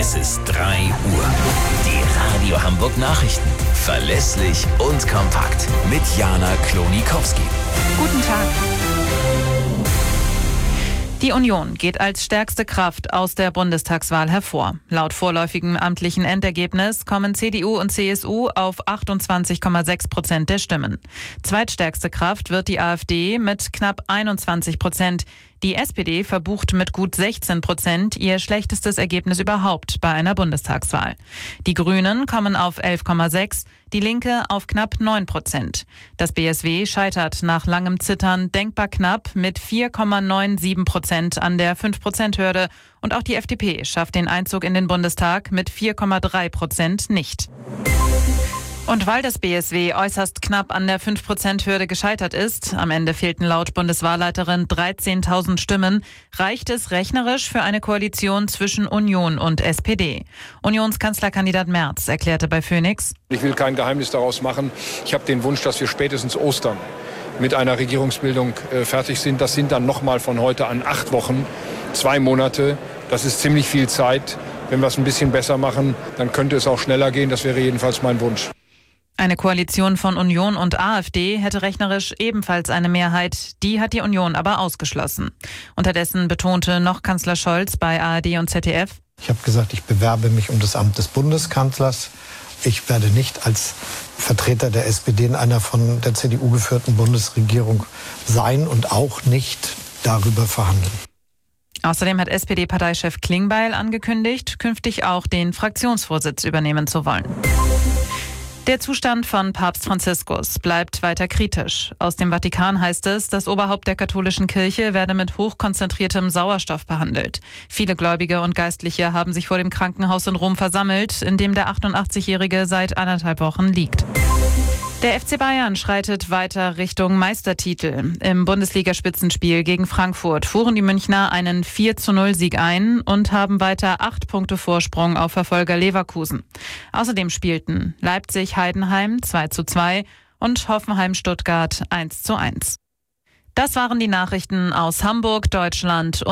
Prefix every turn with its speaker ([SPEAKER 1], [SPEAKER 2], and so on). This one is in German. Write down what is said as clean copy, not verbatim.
[SPEAKER 1] Es ist 3 Uhr. Die Radio Hamburg Nachrichten. Verlässlich und kompakt. Mit Jana Klonikowski.
[SPEAKER 2] Guten Tag. Die Union geht als stärkste Kraft aus der Bundestagswahl hervor. Laut vorläufigem amtlichen Endergebnis kommen CDU und CSU auf 28,6% der Stimmen. Zweitstärkste Kraft wird die AfD mit knapp 21%. Die SPD verbucht mit gut 16% ihr schlechtestes Ergebnis überhaupt bei einer Bundestagswahl. Die Grünen kommen auf 11,6%, die Linke auf knapp 9%. Das BSW scheitert nach langem Zittern denkbar knapp mit 4,97% an der 5%-Hürde. Und auch die FDP schafft den Einzug in den Bundestag mit 4,3% nicht. Und weil das BSW äußerst knapp an der 5%-Hürde gescheitert ist, am Ende fehlten laut Bundeswahlleiterin 13.000 Stimmen, reicht es rechnerisch für eine Koalition zwischen Union und SPD. Unionskanzlerkandidat Merz erklärte bei Phoenix:
[SPEAKER 3] Ich will kein Geheimnis daraus machen. Ich habe den Wunsch, dass wir spätestens Ostern mit einer Regierungsbildung fertig sind. Das sind dann nochmal von heute an 8 Wochen, 2 Monate. Das ist ziemlich viel Zeit. Wenn wir es ein bisschen besser machen, dann könnte es auch schneller gehen. Das wäre jedenfalls mein Wunsch.
[SPEAKER 2] Eine Koalition von Union und AfD hätte rechnerisch ebenfalls eine Mehrheit. Die hat die Union aber ausgeschlossen. Unterdessen betonte noch Kanzler Scholz bei ARD und ZDF:
[SPEAKER 4] Ich habe gesagt, ich bewerbe mich um das Amt des Bundeskanzlers. Ich werde nicht als Vertreter der SPD in einer von der CDU geführten Bundesregierung sein und auch nicht darüber verhandeln.
[SPEAKER 2] Außerdem hat SPD-Parteichef Klingbeil angekündigt, künftig auch den Fraktionsvorsitz übernehmen zu wollen. Der Zustand von Papst Franziskus bleibt weiter kritisch. Aus dem Vatikan heißt es, das Oberhaupt der katholischen Kirche werde mit hochkonzentriertem Sauerstoff behandelt. Viele Gläubige und Geistliche haben sich vor dem Krankenhaus in Rom versammelt, in dem der 88-Jährige seit 1,5 Wochen liegt. Der FC Bayern schreitet weiter Richtung Meistertitel. Im Bundesligaspitzenspiel gegen Frankfurt fuhren die Münchner einen 4:0-Sieg ein und haben weiter 8 Punkte Vorsprung auf Verfolger Leverkusen. Außerdem spielten Leipzig-Heidenheim 2:2 und Hoffenheim-Stuttgart 1:1. Das waren die Nachrichten aus Hamburg, Deutschland und